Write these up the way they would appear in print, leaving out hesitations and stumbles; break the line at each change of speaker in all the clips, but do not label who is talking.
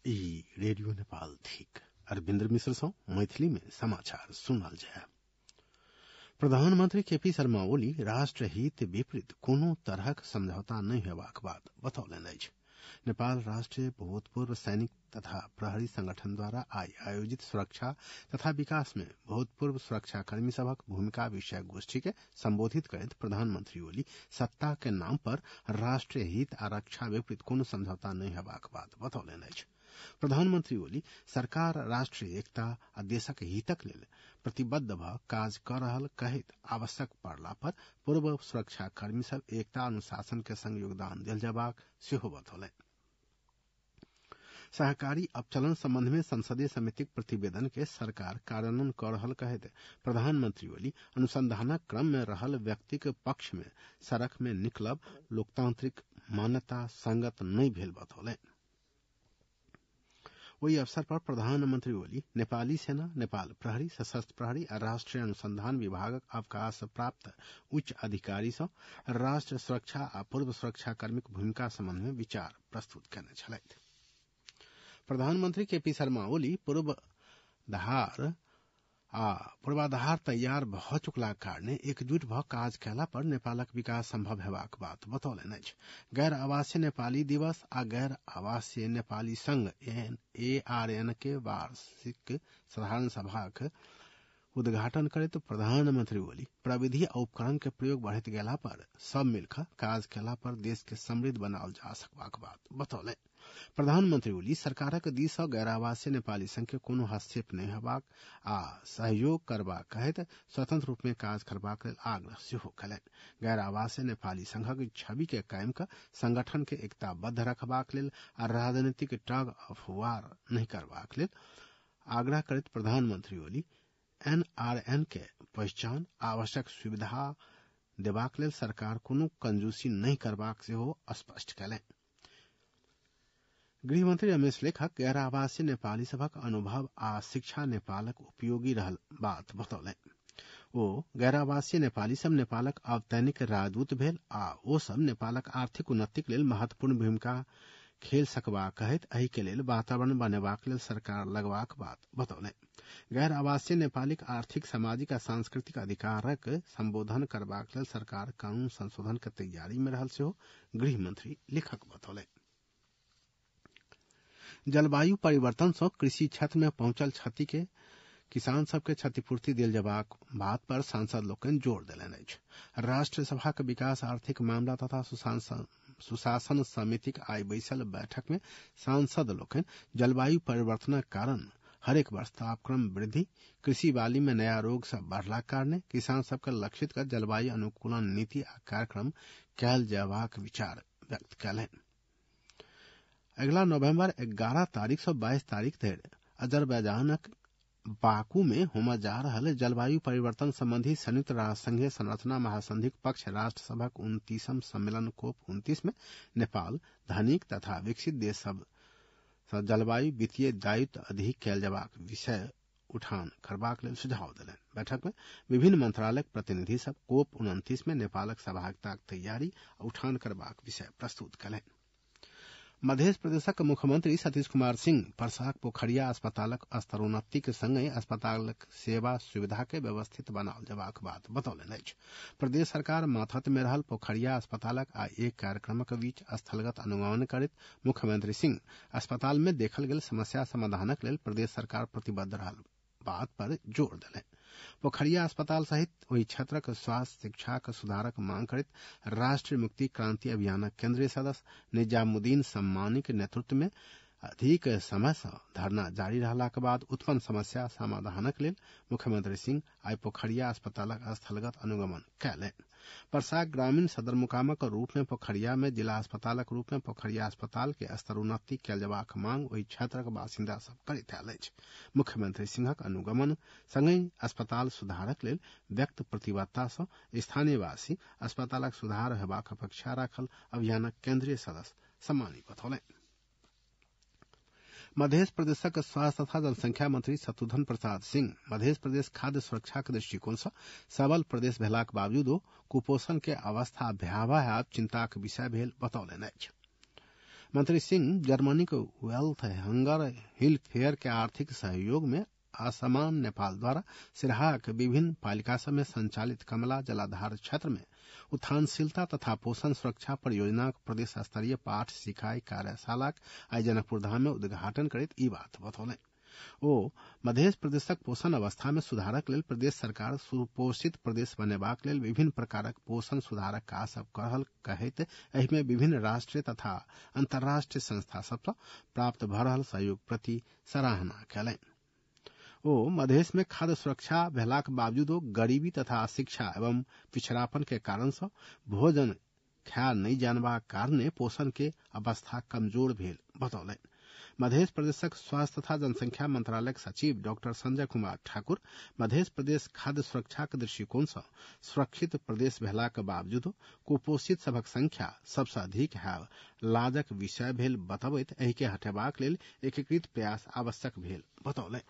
ई रेडियो नेपाल थिक अरविंद्र मिश्र सौ मैथिली में समाचार सुनल जाय। प्रधानमंत्री केपी शर्मा ओली राष्ट्र हित विपरीत कोनो तरहक समझौता नहीं हेबाक बात बतौलनि अछि। नेपाल राष्ट्रीय भूतपूर्व सैनिक तथा प्रहरी संगठन द्वारा आई आयोजित सुरक्षा तथा विकास में भूतपूर्व सुरक्षाकर्मी सभक भूमिका विषय गोष्ठी के संबोधित करैत प्रधानमंत्री ओली सत्ता के नाम पर राष्ट्रीय हित आ रक्षा विपरीत कोनो समझौता नहीं हेबाक बात बतौलनि अछि। प्रधानमंत्री ओली सरकार राष्ट्रीय एकता आ देशक हितक लेल प्रतिबद्ध भ काज क रहल कहैत आवश्यक पड़ला पर पूर्व सुरक्षाकर्मी सब एकता अनुशासन के संग योगदान देल जयबाक सेहो बतौलनि। सहकारी अपचलन संबंध में संसदीय समितिक प्रतिवेदन के सरकार कार्यान्वयन कर रहल कहैत प्रधानमंत्री ओली अनुसंधानक क्रम में रहल व्यक्तिक पक्ष में सड़क में निकलब लोकतांत्रिक मान्यता संगत नहीं भेल बतौलनि। वही अवसर पर प्रधानमंत्री ओली नेपाली सेना, नेपाल प्रहरी, सशस्त्र प्रहरी और राष्ट्रीय अनुसंधान विभागक अवकाश प्राप्त उच्च अधिकारी सँ राष्ट्र सुरक्षा आ पूर्व सुरक्षाकर्मीक भूमिका संबंध में विचार प्रस्तुत कयने छलथि। प्रधानमंत्री केपी शर्मा ओली पूर्वाधार तैयार भ चुकला कारणे एकजुट भ काज कयला पर नेपालक विकास संभव हेबाक बात बतौलनि अछि। गैर आवासीय नेपाली दिवस आ गैर आवासीय नेपाली संघ ARN के वार्षिक साधारण सभाक उद्घाटन करैत प्रधानमंत्री ओली प्रविधि आ उपकरण के प्रयोग बढ़ैत गेला पर सब मिलकर काज कयला पर देश के समृद्ध बनाओल जा सकबाक बात बतौलनि। प्रधानमंत्री ओली सरकारक दिस सँ गैर आवासीय नेपाली संघ के कोनो हस्तक्षेप नहीं हेबाक आ सहयोग करबाक कहैत स्वतंत्र रूप में काज करबाक लेल आग्रह सेहो कयलनि। गैर आवासीय नेपाली संघक छवि के कायम क संगठन के एकताबद्ध रखबाक लेल आ राजनीतिक टग ऑफ वार नहीं करबाक लेल आग्रह करैत प्रधानमंत्री ओली NRN के पहचान आवश्यक सुविधा देबाक लेल सरकार कोनो कंजूसी नहीं करबाक सेहो स्पष्ट कयलनि। गृहमंत्री रमेश लेखक गैर आवासीय नेपाली सभक अनुभव आ शिक्षा नेपालक उपयोगी रहल बात बतौलनि। ओ गैर आवासीय नेपाली सब नेपालक अवतैनिक राजदूत भेल आ ओ सब नेपालक आर्थिक उन्नतिक लेल महत्वपूर्ण भूमिका खेल सकबा कहैत एहि के लेल वातावरण बनेबाक लेल सरकार लगबाक बात बतौलनि। गैर आवासीय नेपालीक आर्थिक, सामाजिक आ सांस्कृतिक अधिकारक संबोधन करबाक लेल सरकार कानून संशोधन के तैयारी में रहल सेहो गृहमंत्री लेखक बतौलनि। जलवायु परिवर्तन सँ कृषि क्षेत्र में पहुंचल क्षति के किसान सबके क्षतिपूर्ति देल जबाक बात पर सांसद लोकनि जोर देलनि अछि। राष्ट्र सभाक विकास, आर्थिक मामला तथा सुशासन समितिक आई बैसल बैठक में सांसद लोकनि जलवायु परिवर्तनक कारण हरेक वर्ष तापक्रम वृद्धि, कृषि बाली में नया रोग सब बढ़ला कारणे किसान सबके लक्षित कर जलवायु अनुकूलन नीति आ कार्यक्रम कयल जयबाक विचार व्यक्त कयलनि। अगिला नवंबर 11 तारीख से 22 तारीख धरि अजरबैजानक बाकू में होम जा रहल जलवायु परिवर्तन संबंधी संयुक्त राष्ट्र संघीय संरचना महासंधिक पक्ष राष्ट्र सभक 29वां सम्मेलन COP29 में नेपाल धनिक तथा विकसित देश सब जलवायु वित्तीय दायित्व अधिक कयल जबाक विषय उठान करबाक लेल सुझाव देलनि। बैठक में विभिन्न मंत्रालयक प्रतिनिधि सब COP29 में नेपालक सहभागिताक तैयारी उठान करबाक विषय प्रस्तुत कयलनि। मध्य प्रदेशक मुख्यमंत्री सतीश कुमार सिंह परसाक पोखरिया अस्पतालक स्तरोन्नति के संगे अस्पतालक सेवा सुविधा के व्यवस्थित बनाओल जबाक बात बतौलनि अछि। प्रदेश सरकार माथत में रहल पोखरिया अस्पतालक आ एक कार्यक्रमक बीच स्थलगत अनुगमन करैत मुख्यमंत्री सिंह अस्पताल में देखल गेल समस्या समाधानक लेल प्रदेश सरकार प्रतिबद्ध रहल बात पर जोर देलनि। पोखरिया अस्पताल सहित ओहि क्षेत्रक स्वास्थ्य शिक्षाक सुधारक मांग करैत राष्ट्रीय मुक्ति क्रांति अभियानक केंद्रीय सदस्य निजामुद्दीन सम्मानी के नेतृत्व में अधिक समय से धरना जारी रहलाक बाद उत्पन्न समस्या समाधानक लेल मुख्यमंत्री सिंह आई पोखरिया अस्पतालक स्थलगत अनुगमन कयलनि। परसाक ग्रामीण सदर मुकामक रूप में पोखरिया में जिला अस्पतालक रूप में पोखरिया अस्पताल के स्तरोन्नति कयल जबाक मांग ओहि क्षेत्रक बासिंदा सब करैत आयल अछि। मुख्यमंत्री सिंहक अनुगमन संगहि अस्पताल सुधारक लेल व्यक्त प्रतिबद्धता सँ स्थानीयवासी अस्पतालक सुधार हेबाक अपेक्षा राखल अभियानक केंद्रीय सदस्य सम्मानी बतौलनि। मध्य प्रदेशक स्वास्थ्य तथा जनसंख्या मंत्री शत्रुघ्न प्रसाद सिंह मध्य प्रदेश खाद्य सुरक्षा के दृष्टिकोण से सबल प्रदेश भेलाक बावजूदो कुपोषण के अवस्था भयावह आ चिंताक विषय भेल बतौलनि अछि। मंत्री सिंह जर्मनी के वेल्थ हंगर हिल फेयर के आर्थिक सहयोग में असमान नेपाल द्वारा सिराहा के विभिन्न पालिका सब में संचालित कमला जलाधार क्षेत्र में उत्थानशीलता तथा पोषण सुरक्षा परियोजना प्रदेश स्तरीय पाठ सिखाई कार्यशाला आई जनकपुर धाम में उद्घाटन करैत ई बात बतौलनि। ओ मध्य प्रदेशक पोषण अवस्था में सुधारक लेल प्रदेश सरकार सुपोषित प्रदेश बनेबाक लेल विभिन्न प्रकारक पोषण सुधारक काज सब करल कहैत एहि में विभिन्न राष्ट्रीय तथा अंतर्राष्ट्रीय संस्था सब सँ प्राप्त भ रहल सहयोग प्रति सराहना कयलनि। ओ मधेश में खाद्य सुरक्षा भेलाक बावजूदो गरीबी तथा अशिक्षा एवं पिछड़ापन के कारण से भोजन खाय नहीं जानबाक कारणे पोषण के अवस्था कमजोर भेल बतौलनि। मध्य प्रदेशक स्वास्थ्य तथा जनसंख्या मंत्रालय सचिव डॉक्टर संजय कुमार ठाकुर मध्य प्रदेश खाद्य सुरक्षा के दृष्टिकोण से सुरक्षित प्रदेश भेलाक बावजूद कुपोषित सबक संख्या सबसे अधिक है लाजक विषय भेल बतबैत एहि के हटेबाक लेल एकीकृत प्रयास आवश्यक भेल बतौलनि।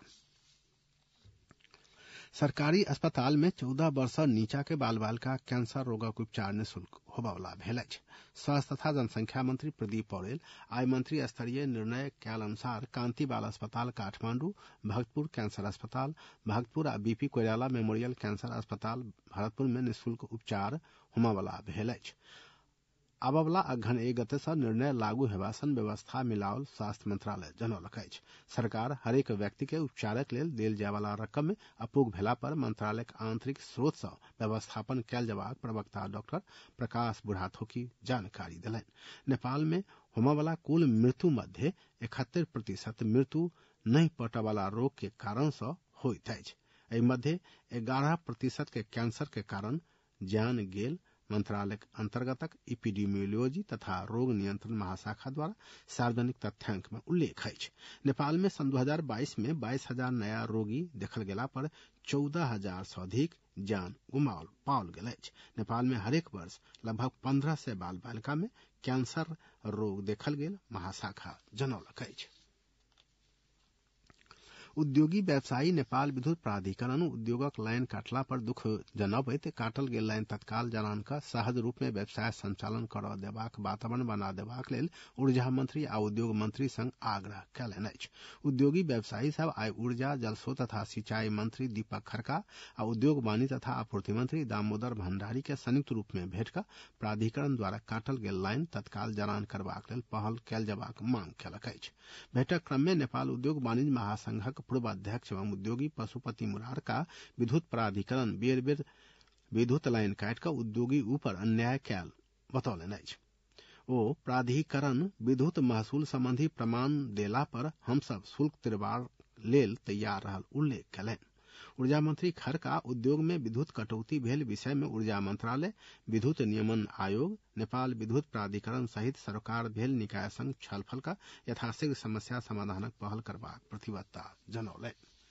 सरकारी अस्पताल में 14 वर्ष नीचा के बाल बालिका कैंसर रोगक उपचार निःशुल्क होबयवला भेल अछि। स्वास्थ्य तथा जनसंख्या मंत्री प्रदीप पौडेल आइ मंत्री स्तरीय निर्णय कयल अनुसार कांति बाल अस्पताल काठमांडू, भक्तपुर कैंसर अस्पताल भक्तपुर आ बीपी कोइराला मेमोरियल कैंसर अस्पताल भरतपुर में निःशुल्क उपचार होमयवला भेल अछि। आबयवला अगहन 1 गते से निर्णय लागू हेबा सन व्यवस्था मिलाओल स्वास्थ्य मंत्रालय जनौलक अछि। सरकार हरेक व्यक्ति के उपचारक लेल देल जायवला रकम में अपूग भेला पर मंत्रालयक आंतरिक स्रोत से व्यवस्थापन कयल जयबाक प्रवक्ता डॉक्टर प्रकाश बुढ़ाथोकी जानकारी देलनि। नेपाल में होमयवला कुल मृत्यु मध्य 71% मृत्यु नहीं पटयवला रोग के कारण से होइत अछि। एहि मध्य 11% के कैंसर के कारण जान गेल मंत्रालय अंतर्गतक इपिडेमियोलॉजी तथा रोग नियंत्रण महाशाखा द्वारा सार्वजनिक तथ्यांक में उल्लेख अछि। नेपाल में सन 2022 में 22,000 नया रोगी देखल गेला पर 14,000 से अधिक जान गुमाओल पाओल गेल अछि। नेपाल में हरेक वर्ष लगभग 1500 बाल बालिका में कैंसर रोग देखल गेल महाशाखा जनौलक अछि। उद्योगी व्यवसायी नेपाल विद्युत प्राधिकरण उद्योगक लाइन काटला पर दुख जनबैत काटल गेल लाइन तत्काल जलान का सहज रूप में व्यवसाय संचालन करऽ देबाक वातावरण बना देबाक लेल ऊर्जा मंत्री आ उद्योग मंत्री संग आग्रह कयलनि अछि। उद्योगी व्यवसायी सब आइ ऊर्जा जलस्रोत तथा सिंचाई मंत्री दीपक खड़का आ उद्योग वाणिज्य तथा आपूर्ति मंत्री दामोदर भंडारी के संयुक्त रूप में भेट कऽ प्राधिकरण द्वारा काटल गेल लाइन तत्काल जलान करबाक लेल पहल कयल जयबाक मांग कयलक अछि। भेटक क्रम में नेपाल उद्योग वाणिज्य महासंघक पूर्व अध्यक्ष एवं उद्योगी पशुपति मुरार का विद्युत प्राधिकरण बेर बेर विद्युत लाइन काट कर उद्योगी ऊपर अन्याय कयल बतौलनि अछि। ओ प्राधिकरण विद्युत महसूल संबंधी प्रमाण देला पर हम सब शुल्क तिरबार लेल तैयार रहल उल्लेख कयलनि। ऊर्जा मंत्री खड़का उद्योग में विद्युत कटौती भेल विषय में ऊर्जा मंत्रालय, विद्युत नियमन आयोग, नेपाल विद्युत प्राधिकरण सहित सरकार भेल निकाय संग छलफल का यथाशीघ्र समस्या समाधानक पहल करबाक प्रतिबद्धता जनौलनि।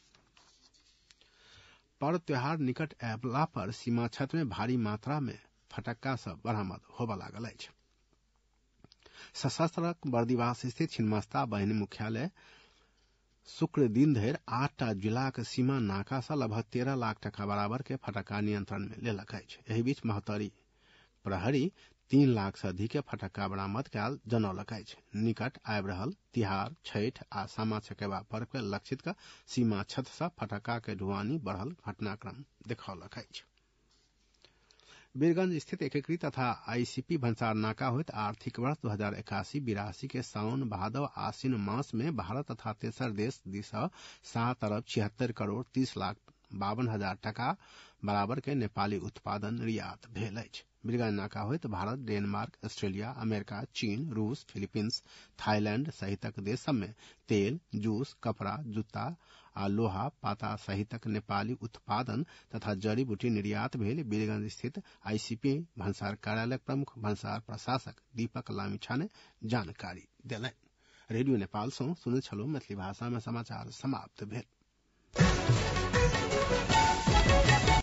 पर्व त्योहार निकट अयला पर सीमा क्षेत्र में भारी मात्रा में फटक्का सब बरामद होबय लागल अछि। सशस्त्र बर्दिवास स्थित छिन्नमस्ता बाहिनी मुख्यालय शुक्र दिन धरि 8 जिलाक सीमा नाका से लगभग 13 लाख टका बराबर के फटक्का नियंत्रण में लेलक अछि। एहि बीच महतरी प्रहरी 3 लाख से अधिक फटक्का बरामद कयल जनौलक अछि। निकट आबि रहल तिहार, छठि आ सामा चकेबा पर्व के लक्षित कऽ सीमा क्षेत्र से फटक्का के ढुआनी बढ़ल घटनाक्रम देखौलक अछि। वीरगंज स्थित एकीकृत तथा आईसीपी भंसार नाका होइत आर्थिक वर्ष 2081-82 के सावन भादव आश्विन मास में भारत तथा तेसर देश दिशा 7 अरब 76 करोड़ 30 लाख 52 हजार टका बराबर के नेपाली उत्पादन निर्यात भेल अछि। वीरगंज नाका होइत भारत, डेनमार्क, ऑस्ट्रेलिया, अमेरिका, चीन, रूस, फिलीपींस, थाईलैंड सहितक देश सब में तेल, जूस, कपड़ा, जूता आ लोहा पाता सहितक नेपाली उत्पादन तथा जड़ी बूटी निर्यात भेल। वीरगंज स्थित आईसीपी भंसार कार्यालय प्रमुख भंसार प्रशासक दीपक लामिछा ने जानकारी देलनि। रेडियो नेपाल सँ सुनैत छलहुँ मैथिली भाषा में समाचार समाप्त भेल।